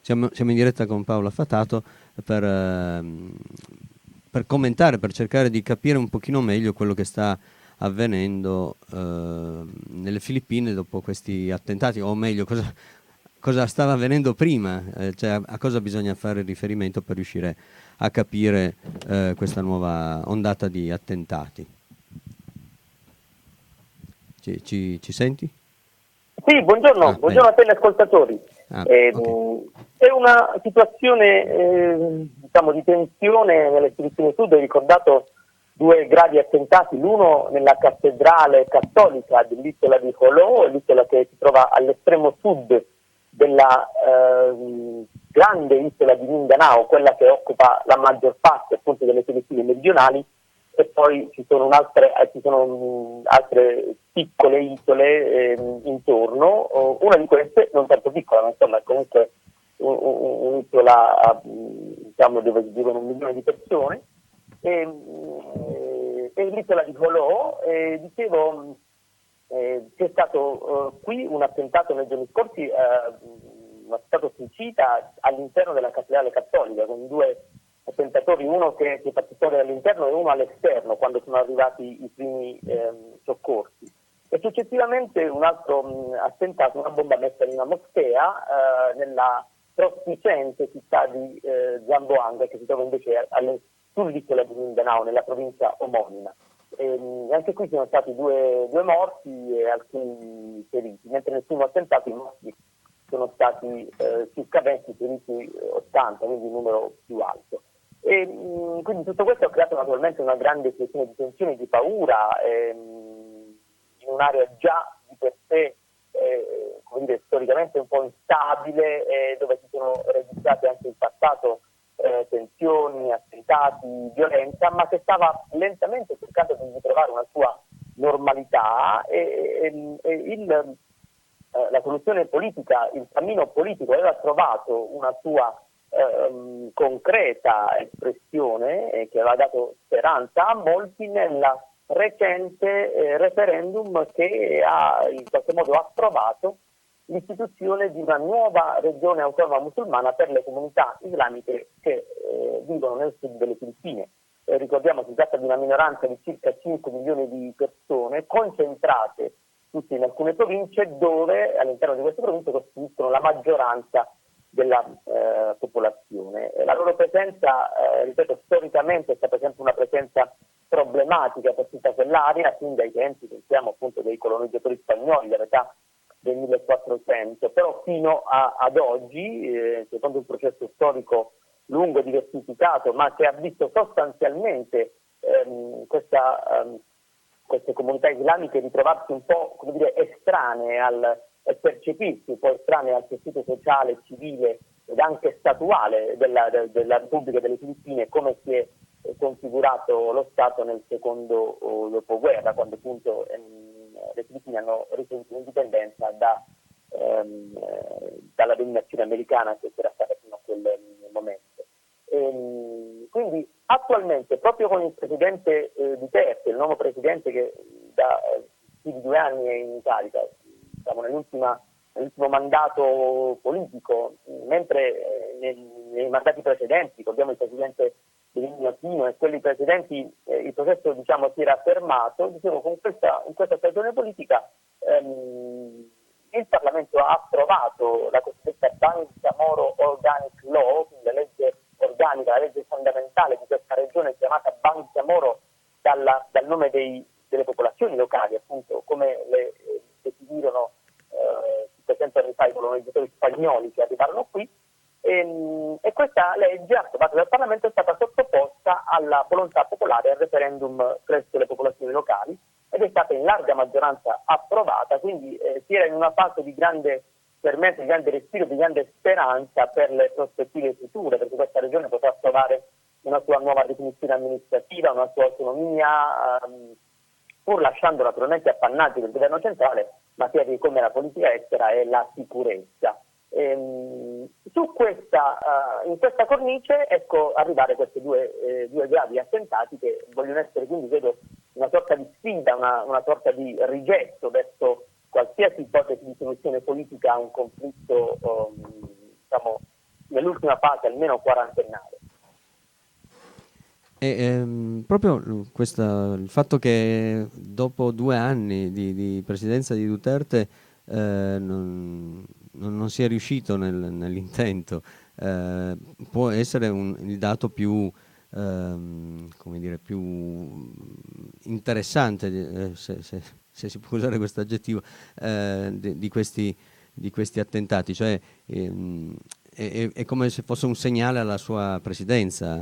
Siamo in diretta con Paola Fatato per commentare, per cercare di capire un pochino meglio quello che sta avvenendo nelle Filippine dopo questi attentati, o meglio, cosa stava avvenendo prima, cioè a cosa bisogna fare riferimento per riuscire a capire questa nuova ondata di attentati. Ci senti? Sì, buongiorno, buongiorno a te ascoltatori. Okay. È una situazione diciamo di tensione nelle Filippine Sud. Ho ricordato due gravi attentati, l'uno nella cattedrale cattolica dell'isola di Jolo, l'isola che si trova all'estremo sud della grande isola di Mindanao, quella che occupa la maggior parte appunto delle Filippine meridionali, e poi ci sono altre piccole isole intorno, una di queste non tanto piccola, ma insomma è comunque un'isola diciamo, dove vivono 1 milione di persone, e l'isola di Jolo. Dicevo, c'è stato qui un attentato nei giorni scorsi, un attentato suicida all'interno della cattedrale cattolica, con due attentatori, uno che è partito dall'interno e uno all'esterno quando sono arrivati i primi soccorsi, e successivamente un altro attentato, una bomba messa in una moschea nella prospicente città di Zamboanga, che si trova invece sull'isola di Mindanao, nella provincia omonima. Anche qui sono stati due morti e alcuni feriti, mentre nel primo attentato i morti sono stati circa 20, feriti 80, quindi un numero più alto. E quindi tutto questo ha creato naturalmente una grande situazione di tensione e di paura in un'area già di per sé come dire, storicamente un po' instabile, dove si sono registrate anche in passato tensioni, attentati, violenza, ma che stava lentamente cercando di ritrovare una sua normalità, la soluzione politica, il cammino politico aveva trovato una sua concreta espressione che aveva dato speranza a molti nella recente referendum che ha in qualche modo approvato l'istituzione di una nuova regione autonoma musulmana per le comunità islamiche che vivono nel sud delle Filippine. Ricordiamo che si tratta di una minoranza di circa 5 milioni di persone concentrate tutte in alcune province, dove all'interno di queste province costituiscono la maggioranza della popolazione. La loro presenza, ripeto, storicamente è stata sempre una presenza problematica per tutta quell'area, fin dai tempi, pensiamo appunto dei colonizzatori spagnoli dell'età del 1400, però fino ad oggi, secondo un processo storico lungo e diversificato, ma che ha visto sostanzialmente queste comunità islamiche ritrovarsi un po', come dire, estranee e percepirsi un po' estranee al tessuto sociale, civile ed anche statuale della Repubblica delle Filippine, come si è configurato lo Stato nel secondo dopoguerra, quando appunto le Filippine hanno ricevuto l'indipendenza dalla dominazione americana che c'era stata fino a quel momento. Quindi attualmente, proprio con il presidente Duterte, il nuovo presidente che da più di 2 anni è in carica, siamo nell'ultimo mandato politico, mentre nei mandati precedenti, ricordiamo il presidente Benigno Aquino e quelli precedenti, il processo diciamo si era fermato. Dicevo, in questa stagione politica il Parlamento ha approvato la cosiddetta Bangsamoro Organic Law, quindi la legge organica, la legge fondamentale di questa regione chiamata Bangsamoro dal nome delle popolazioni locali, appunto come le definirono 700 anni fa i colonizzatori spagnoli che arrivarono qui, e questa legge approvata dal Parlamento è stata sottoposta alla volontà popolare, al referendum presso le popolazioni locali, ed è stata in larga maggioranza approvata. Quindi si era in una fase di grande permesso, di grande respiro, di grande speranza per le prospettive future, perché questa regione potrà trovare una sua nuova definizione amministrativa, una sua autonomia, pur lasciando naturalmente appannati del governo centrale materie come la politica estera e la sicurezza. In questa cornice, ecco arrivare questi due gravi attentati che vogliono essere, quindi vedo, una sorta di sfida, una sorta di rigetto verso qualsiasi ipotesi di soluzione politica a un conflitto diciamo nell'ultima fase almeno quarantennale. Proprio il fatto che dopo 2 anni di presidenza di Duterte non sia riuscito nell'intento, può essere il dato più, come dire, più interessante, se si può usare questo aggettivo, di questi attentati, cioè è come se fosse un segnale alla sua presidenza.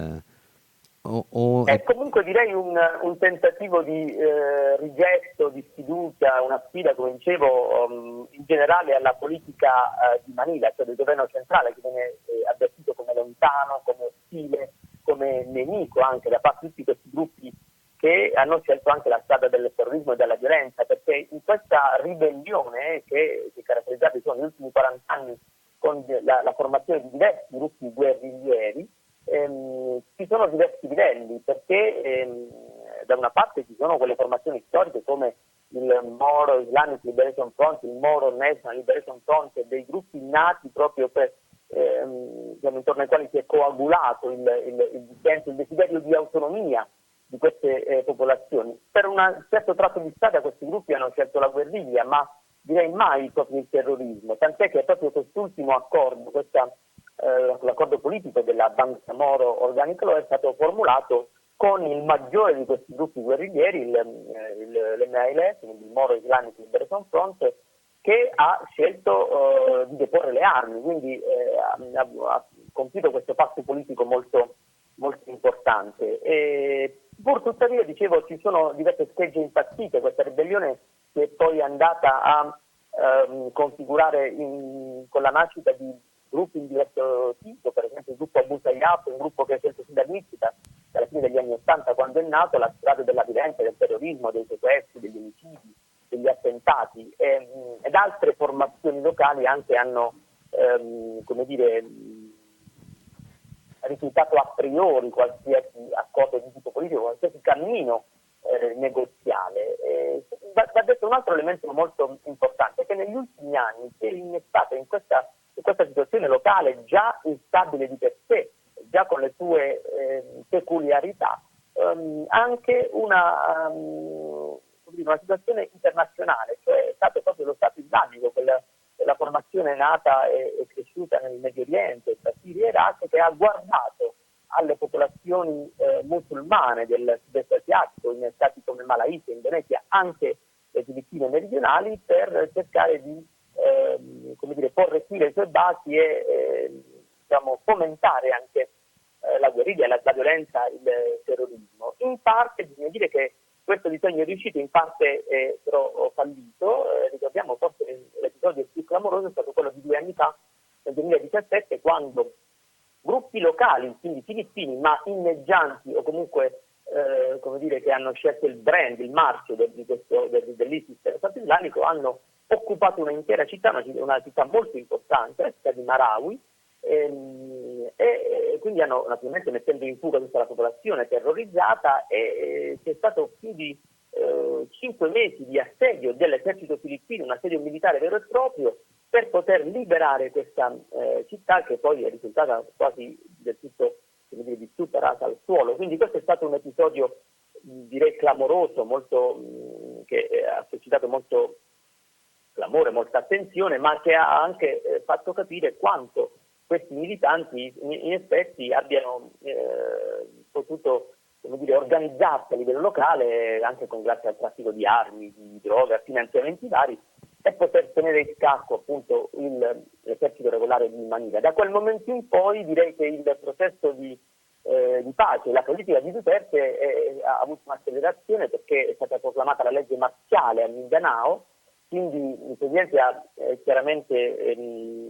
Comunque direi un tentativo di rigetto, di sfiducia, una sfida, come dicevo, in generale alla politica di Manila, cioè del governo centrale, che viene avvertito come lontano, come ostile, come nemico anche da parte di tutti questi gruppi che hanno scelto anche la strada del terrorismo e della violenza, perché in questa ribellione che si è caratterizzata negli ultimi 40 anni con la formazione di diversi gruppi guerriglieri, ci sono diversi livelli, perché da una parte ci sono quelle formazioni storiche come il Moro Islamic Liberation Front, il Moro National Liberation Front, dei gruppi nati proprio per, intorno ai quali si è coagulato il desiderio di autonomia di queste popolazioni. Per un certo tratto di strada questi gruppi hanno scelto la guerriglia, ma direi mai proprio il terrorismo, tant'è che proprio quest'ultimo accordo, l'accordo politico della Banca Moro Organico è stato formulato con il maggiore di questi gruppi guerriglieri, l'MILF, il Moro Islamic Liberation Front, che ha scelto di deporre le armi, quindi ha compiuto questo patto politico molto, molto importante. Pur tuttavia, dicevo, ci sono diverse schegge impazzite, questa ribellione che è poi andata a configurare con la nascita di gruppi di diverso tipo, per esempio il gruppo Abu Sayyaf, un gruppo che ha scelto sin dall'inizio, alla fine degli anni '80, quando è nato, la strada della violenza, del terrorismo, dei sequestri, degli omicidi, degli attentati, ed altre formazioni locali anche hanno, rifiutato a priori qualsiasi accordo di tipo politico, qualsiasi cammino negoziale. Va detto un altro elemento molto importante, che negli ultimi anni si è innestato in questa situazione locale già instabile di per sé, già con le sue peculiarità, anche una situazione internazionale, cioè è stato proprio lo Stato islamico, la formazione nata e cresciuta nel Medio Oriente, tra Siria e Iraq, che ha guardato alle popolazioni musulmane del sud-est asiatico, in stati come Malaysia, Indonesia, anche le Filippine meridionali, per cercare di porre fine alle sue basi e fomentare anche la guerriglia, la violenza, il terrorismo. In parte bisogna dire che questo disegno è riuscito, in parte però fallito. Ricordiamo forse l'episodio più clamoroso è stato quello di 2 anni fa, nel 2017, quando gruppi locali, quindi filippini, ma inneggianti o comunque che hanno scelto il brand, il marchio dell'ISIS, dello Stato islamico, hanno occupato un'intera città, una città molto importante, la città di Marawi, e quindi hanno, naturalmente, mettendo in fuga tutta la popolazione terrorizzata, e c'è stato più di 5 mesi di assedio dell'esercito filippino, un assedio militare vero e proprio, per poter liberare questa città, che poi è risultata quasi del tutto, distrutta, rasa al suolo. Quindi questo è stato un episodio, direi, clamoroso, che ha suscitato molto clamore, molta attenzione, ma che ha anche fatto capire quanto questi militanti in effetti abbiano potuto organizzarsi a livello locale, anche grazie al traffico di armi, di droga, a finanziamenti vari, e poter tenere in scacco appunto l'esercito regolare di Manila. Da quel momento in poi direi che il processo di pace, la politica di Duterte ha avuto un'accelerazione, perché è stata proclamata la legge marziale a Mindanao, quindi il Presidente ha chiaramente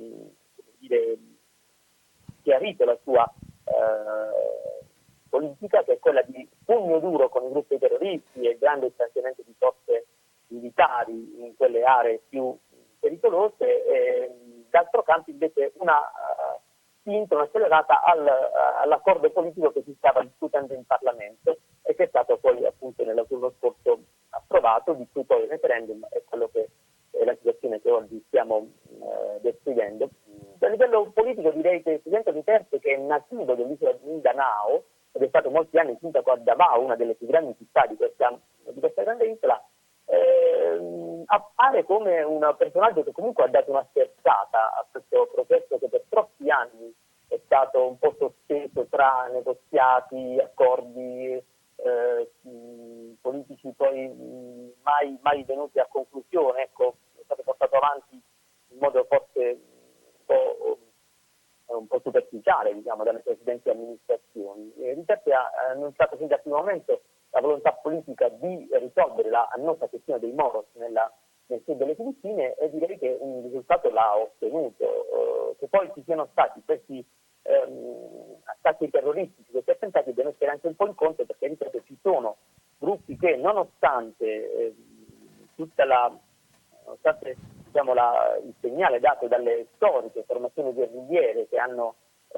chiarito la sua politica, che è quella di pugno duro con i gruppi terroristi e grande stanziamento di forze militari in quelle aree più pericolose. D'altro canto invece una spinta, un'accelerata all'accordo politico che si stava discutendo in Parlamento e che è stato poi appunto nell'autunno scorso approvato, di cui poi il referendum è quello che è la situazione che oggi stiamo descrivendo. A livello politico direi che il presidente Duterte, che è nativo dell'isola di Mindanao ed è stato molti anni sindaco a Davao, una delle più grandi città di questa grande isola, appare come un personaggio che comunque ha dato una sterzata a questo processo che per troppi anni è stato un po' sospeso tra negoziati, accordi politici poi mai venuti a conclusione. Ecco, è stato portato avanti in modo forse un po' superficiale, diciamo, dalle precedenti amministrazioni. Duterte ha annunciato fin dal primo momento la volontà politica di risolvere la annosa questione dei Moros nel sud delle Filippine, e direi che un risultato l'ha ottenuto. Che poi ci siano stati questi attacchi terroristici, questi attentati, devono essere anche un po' in conto, perché ripeto, ci sono gruppi che nonostante diciamo, il segnale dato dalle storiche formazioni guerrigliere che hanno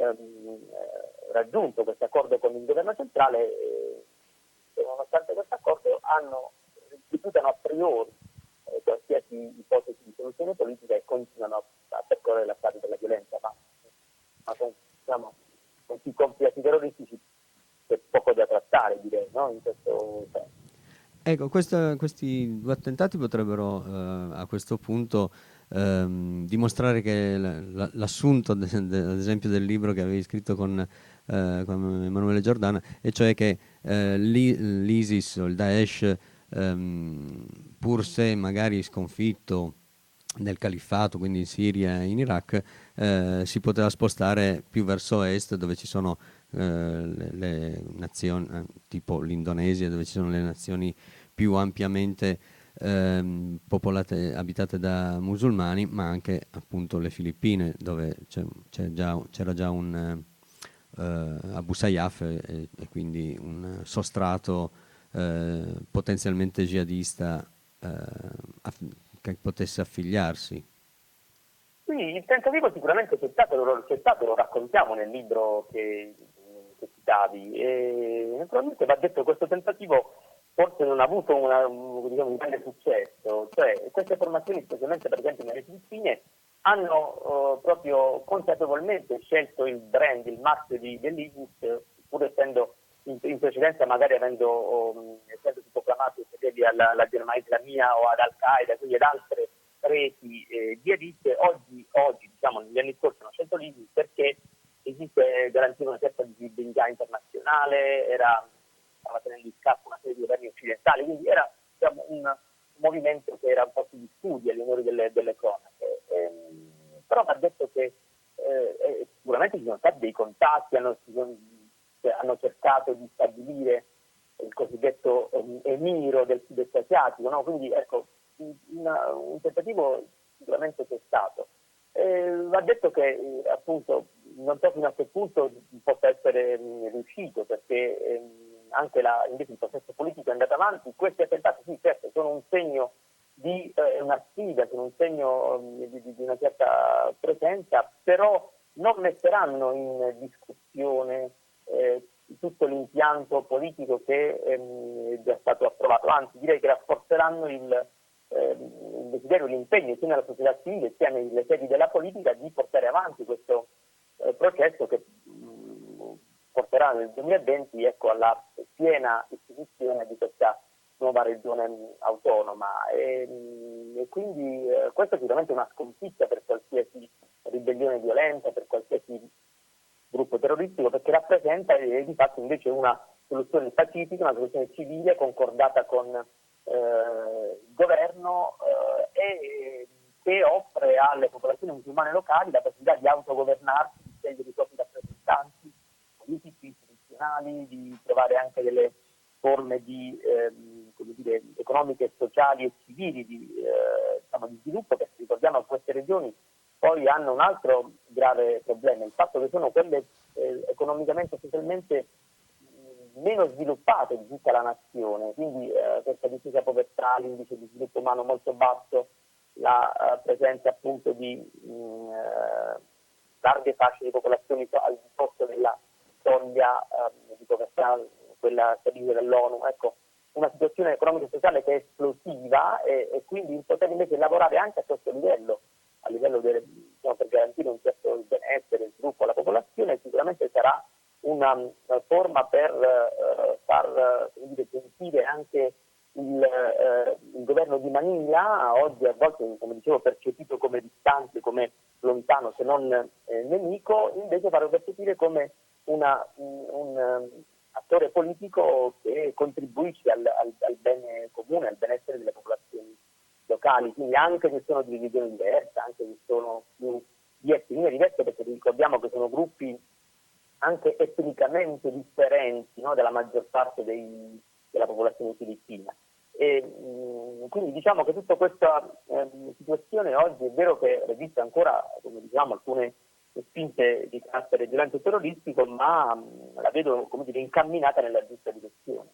raggiunto questo accordo con il governo centrale, nonostante questo accordo rifiutano a priori qualsiasi ipotesi di soluzione politica e continuano a percorrere la strada della violenza, ma con i compiti terroristici c'è poco da trattare, direi, no? In questo senso. Ecco, questi due attentati potrebbero a questo punto dimostrare che l'assunto, ad esempio, del libro che avevi scritto con Emanuele Giordana, e cioè che l'ISIS o il Daesh, pur se magari sconfitto nel califfato, quindi in Siria e in Iraq, si poteva spostare più verso est, dove ci sono le nazioni, tipo l'Indonesia, dove ci sono le nazioni più ampiamente popolate, abitate da musulmani, ma anche appunto le Filippine, dove c'era già un Abu Sayyaf, e quindi un sostrato potenzialmente jihadista che potesse affiliarsi. Quindi il tentativo sicuramente c'è stato, lo raccontiamo nel libro che citavi, e naturalmente va detto che questo tentativo forse non ha avuto un grande successo, cioè queste formazioni, specialmente per esempio nelle Filippine, hanno proprio consapevolmente scelto il brand, il marchio dell'ISIS, pur essendo in precedenza magari essendosi proclamati fedeli alla Germania Islamia o ad Al-Qaeda, quindi ad altre reti jihadiste. Oggi, diciamo, negli anni scorsi hanno scelto l'ISIS perché esiste garantiva una certa visibilità internazionale, stava tenendo in scacco una serie di governi occidentali, quindi era, diciamo, un movimento che era un po' più di studi agli onori delle cronache. Però va detto che sicuramente ci sono stati dei contatti, hanno cercato di stabilire il cosiddetto emiro del sud-est asiatico, no? Quindi ecco, un tentativo sicuramente c'è stato. Va detto che appunto non so fino a che punto possa essere riuscito, perché anche invece il processo politico è andato avanti. Questi attentati, sì, certo, sono un segno di una sfida, sono un segno di una certa presenza, però non metteranno in discussione tutto l'impianto politico che è già stato approvato, anzi direi che rafforzeranno il desiderio, l'impegno sia nella società civile sia nelle sedi della politica di portare avanti questo processo che porterà nel 2020, ecco, alla piena istituzione di questa nuova regione autonoma, e quindi questa è sicuramente una sconfitta per qualsiasi ribellione violenta, per qualsiasi gruppo terroristico, perché rappresenta di fatto invece una soluzione pacifica, una soluzione civile concordata con il governo, e che offre alle popolazioni musulmane locali la possibilità di autogovernarsi, di scegliere i propri rappresentanti politici, istituzionali, di trovare anche delle forme di economiche, sociali e civili di sviluppo, perché ricordiamo che queste regioni poi hanno un altro grave problema, il fatto che sono quelle economicamente e socialmente meno sviluppate di tutta la nazione, quindi questa diffusa povertà, l'indice di sviluppo umano molto basso, la presenza appunto di larghe fasce di popolazioni al di sotto della soglia di povertà, quella stabilita dall'ONU, ecco, una situazione economica e sociale che è esplosiva, e quindi poter invece lavorare anche a questo livello, a livello per garantire un certo benessere e sviluppo alla popolazione, sicuramente sarà una forma per far sentire anche il governo di Manila, oggi a volte, come dicevo, percepito come distante, come lontano, se non nemico, invece farlo percepire come un attore politico che contribuisce al bene comune, al benessere delle popolazioni locali, quindi anche se sono di religioni diverse, anche se sono più di etnie diverse, perché ricordiamo che sono gruppi anche etnicamente differenti, no, della maggior parte della popolazione filippina. Quindi diciamo che tutta questa situazione oggi è vero che resiste ancora, come diciamo, alcune spinte di carattere violento terroristico, ma la vedo, come dire, incamminata nella giusta direzione.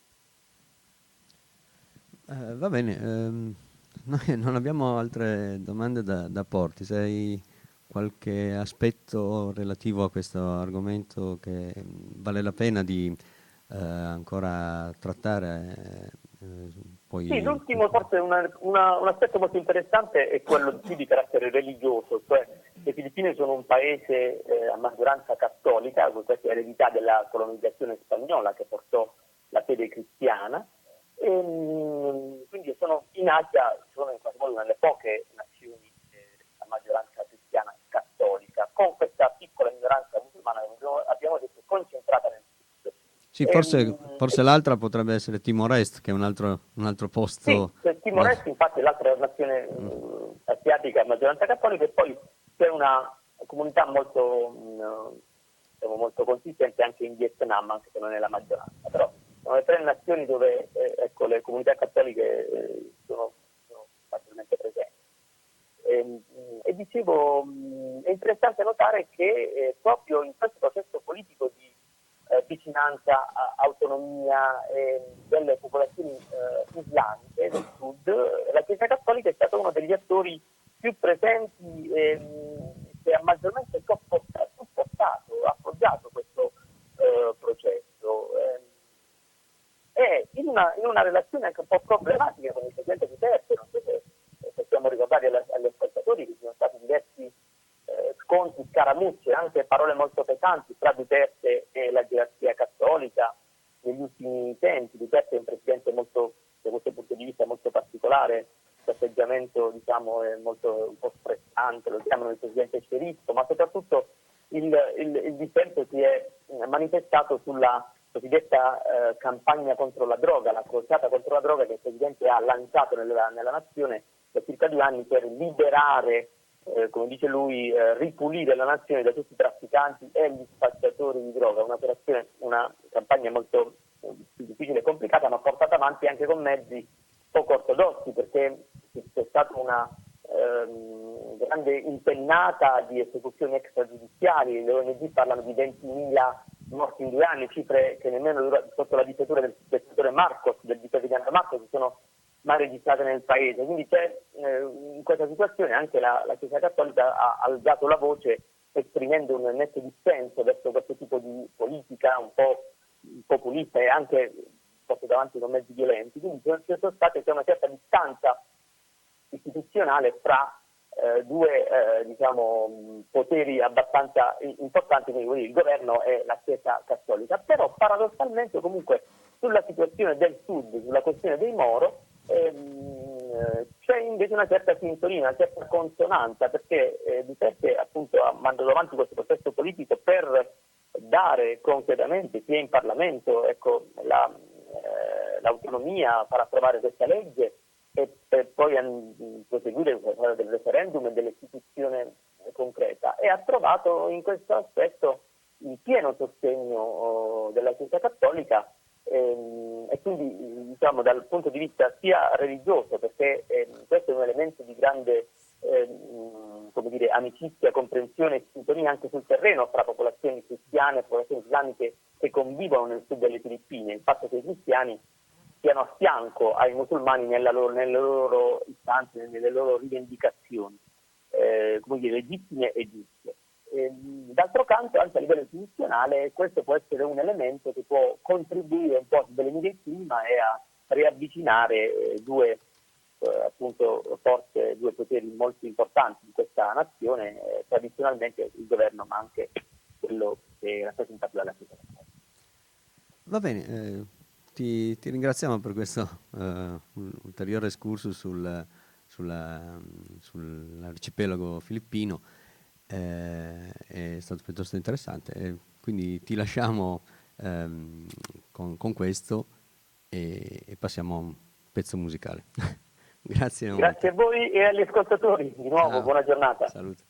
Va bene, noi non abbiamo altre domande da porti. Se hai qualche aspetto relativo a questo argomento che vale la pena di ancora trattare, Sì, poi... l'ultimo, forse un aspetto molto interessante è quello più di carattere religioso, cioè le Filippine sono un paese a maggioranza cattolica, questa è eredità della colonizzazione spagnola che portò la fede cristiana, e quindi sono in Asia, sono in qualche modo una delle poche nazioni a maggioranza cristiana cattolica, con questa piccola minoranza musulmana che abbiamo detto concentrata nel sud. Sì, forse l'altra potrebbe essere Timor-Est, che è un altro posto... Sì, Timor-Est infatti è l'altra nazione asiatica a maggioranza cattolica, e poi c'è una comunità molto consistente anche in Vietnam, anche se non è la maggioranza, però sono le tre nazioni dove ecco, le comunità cattoliche sono maggiormente presenti. E dicevo, è interessante notare che proprio in questo processo politico di vicinanza, autonomia delle popolazioni islamiche del sud, la Chiesa Cattolica è stata uno degli attori più presenti che ha maggiormente supportato, appoggiato questo processo. E in una relazione anche un po' problematica con il Presidente Duterte, non so se possiamo ricordare agli ascoltatori che ci sono stati diversi scontri, scaramucce, anche parole molto pesanti tra Duterte e la gerarchia cattolica negli ultimi tempi. Duterte è un presidente molto, da questo punto di vista, molto particolare, il suo atteggiamento diciamo, è molto un po' sprezzante, lo chiamano il presidente sceriffo, ma soprattutto il dissenso si è manifestato sulla cosiddetta campagna contro la droga, la crociata contro la droga che il Presidente ha lanciato nella nazione da circa 2 anni per liberare, come dice lui, ripulire la nazione da tutti i trafficanti e gli spacciatori di droga, un'operazione, una campagna molto difficile e complicata, ma portata avanti anche con mezzi poco ortodossi, perché c'è stata una grande impennata di esecuzioni extragiudiziali. Le ONG parlano di 20.000 morti in 2 anni, cifre che nemmeno sotto la dittatura del dittatore Marcos, del vicepresidente Marcos, si sono mai registrate nel paese. Quindi c'è in questa situazione anche la Chiesa Cattolica ha alzato la voce esprimendo un netto dissenso verso questo tipo di politica un po' populista e anche portata avanti con mezzi violenti. Quindi c'è una certa distanza istituzionale fra due poteri abbastanza importanti, quindi il governo e la Chiesa Cattolica. Però paradossalmente comunque sulla situazione del Sud, sulla questione dei Moro, c'è invece una certa sintonia, una certa consonanza, perché Duterte appunto ha mandato avanti questo processo politico per dare concretamente sia in Parlamento l'autonomia, far approvare questa legge e per poi proseguire del referendum e dell'istituzione concreta, e ha trovato in questo aspetto il pieno sostegno della Chiesa Cattolica e quindi diciamo dal punto di vista sia religioso, perché questo è un elemento di grande amicizia, comprensione e sintonia anche sul terreno fra popolazioni cristiane e popolazioni islamiche che convivono nel sud delle Filippine, il fatto che i cristiani siano a fianco ai musulmani nelle loro istanze, nelle loro rivendicazioni, legittime e giuste. D'altro canto, anche a livello istituzionale, questo può essere un elemento che può contribuire un po' a sbellenire il clima e a riavvicinare due appunto forze, due poteri molto importanti in questa nazione, tradizionalmente il governo, ma anche quello che è rappresentato dalla società. Va bene, ti ringraziamo per questo ulteriore excursus sull'arcipelago filippino, è stato piuttosto interessante, quindi ti lasciamo con questo e passiamo a un pezzo musicale. Grazie molto. Grazie a voi e agli ascoltatori, di nuovo, Ciao, buona giornata. salute.